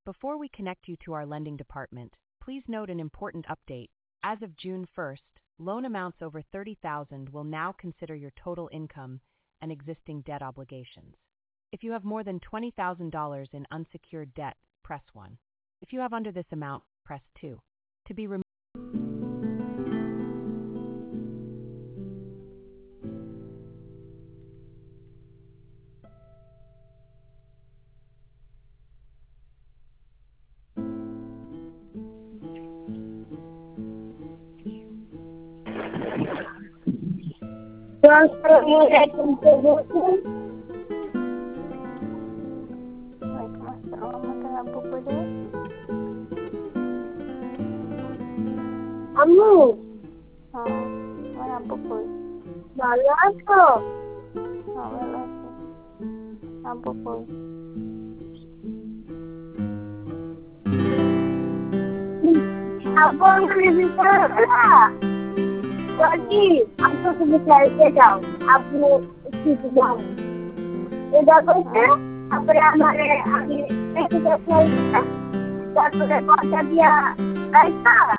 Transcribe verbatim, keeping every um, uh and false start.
Before we connect you to our lending department, please note an important update. As of June first, loan amounts over thirty thousand dollars will now consider your total income and existing debt obligations. If you have more than twenty thousand dollars in unsecured debt, press one. If you have under this amount, press two. To be removed. Transfer your item to Google. Waalaikumsalam warahmatullahi wabarakatuh. Amu, हाँ mana pukul? balas ko. हाँ balas. हाँ pukul. Abang lebih salah. Jadi, aku sebentar saja. Aku sudah. Sudah kerja. Apa yang mana aku sudah selesai. Sudah kerja dia. Baiklah.